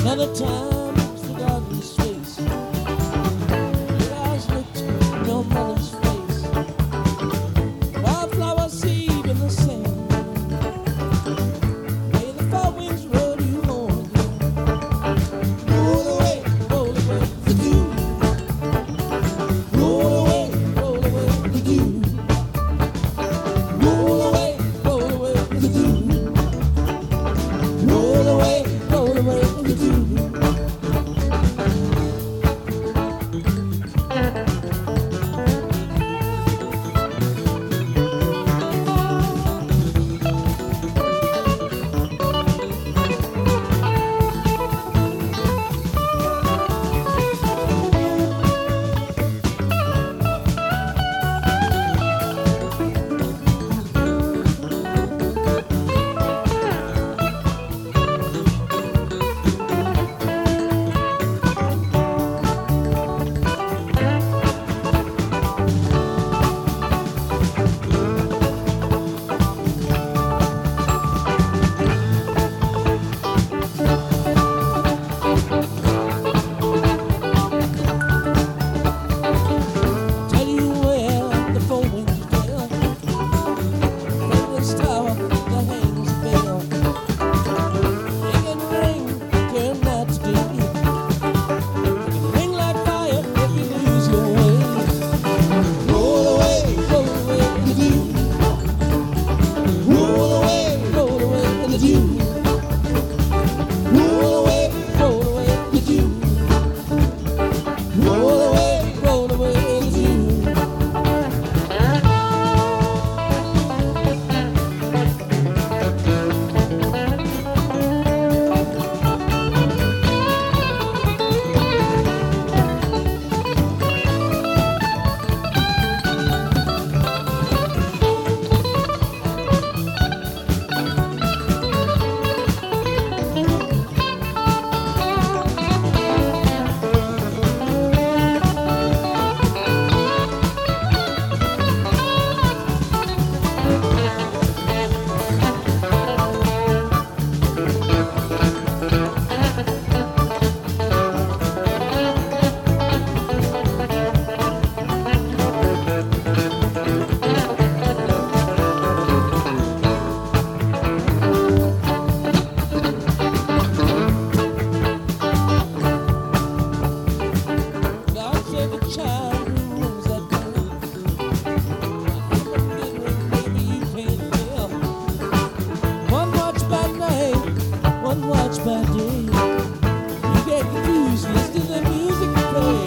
Another time it's forgotten his face. Your eyes looked in your mother's face. Wildflower seed in the sand. May the four winds roll you home again. Roll away the dew. Roll away the dew. Roll away the dew. Roll away the dew. Tell you where the four winds fell. Famous tower that hangs a bell. It can ring, turn night to day. It can ring like fire if you lose your way. Roll away the dew. Roll away the dew. Roll away the dew. Roll away the dew. God save the child who rules that girl. Maybe you can't tell. One watch by night, one watch by day. You get confused listening to the music play.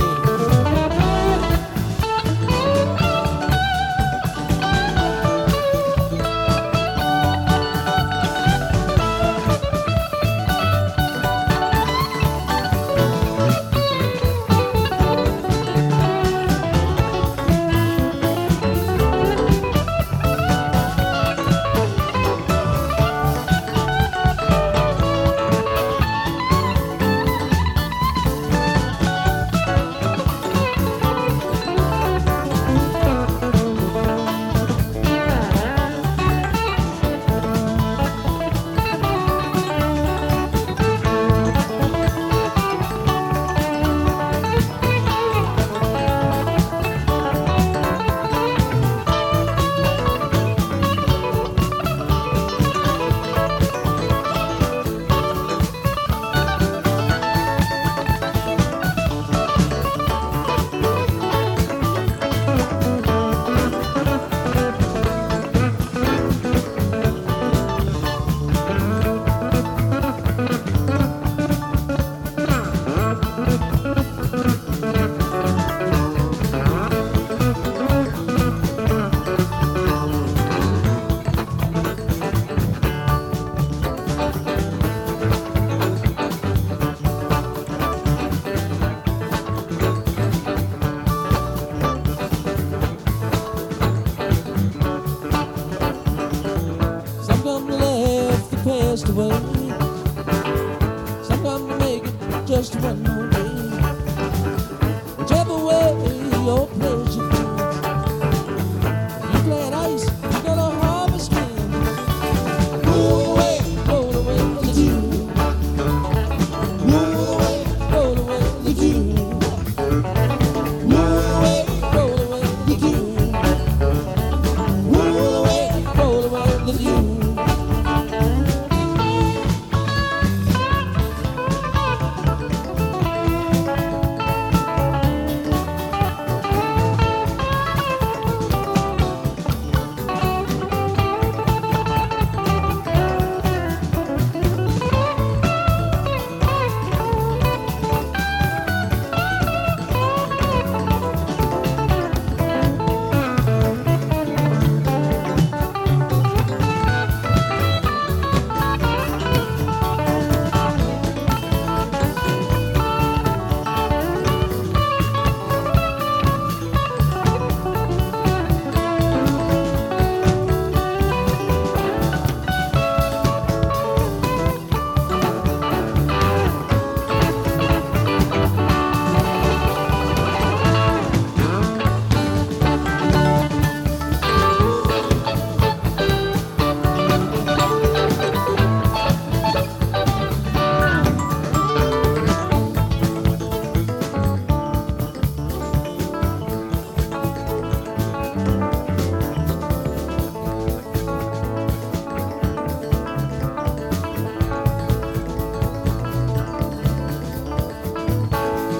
passed away. Some come to make it just one more day. Whichever way your pleasure feels. If you plant ice, you're gonna harvest wind. Roll away the dew. Roll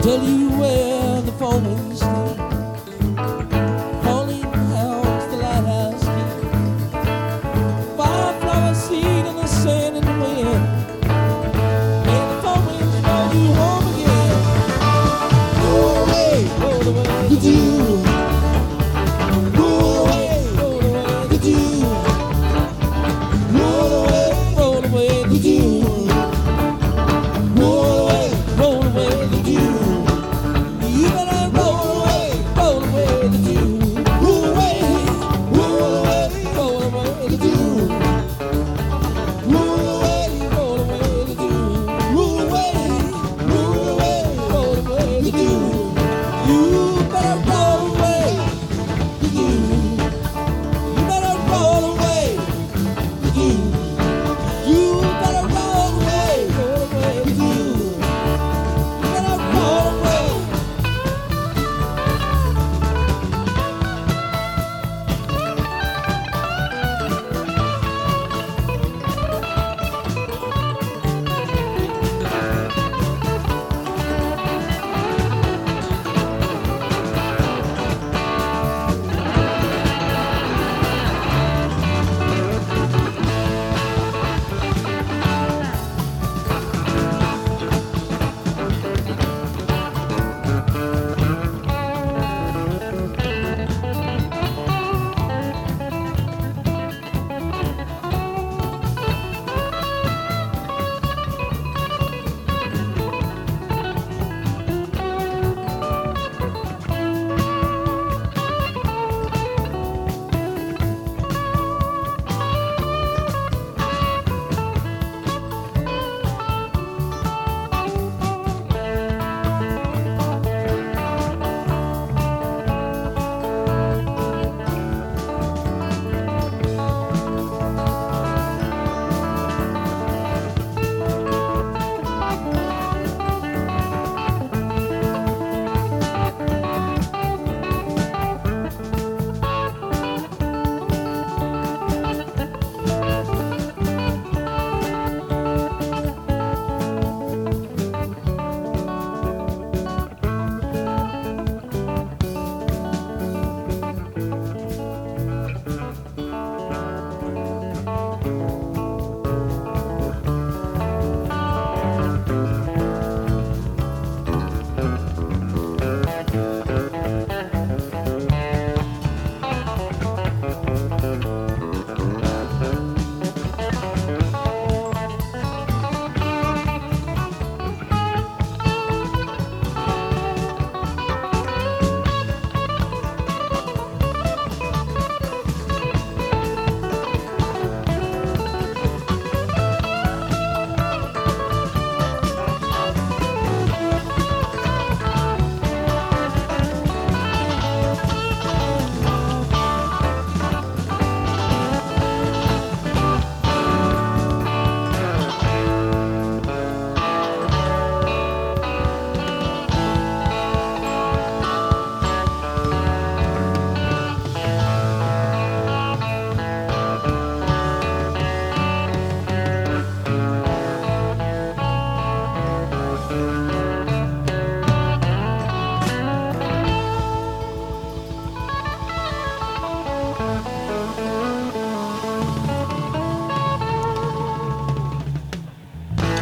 tell you where the foreman stays.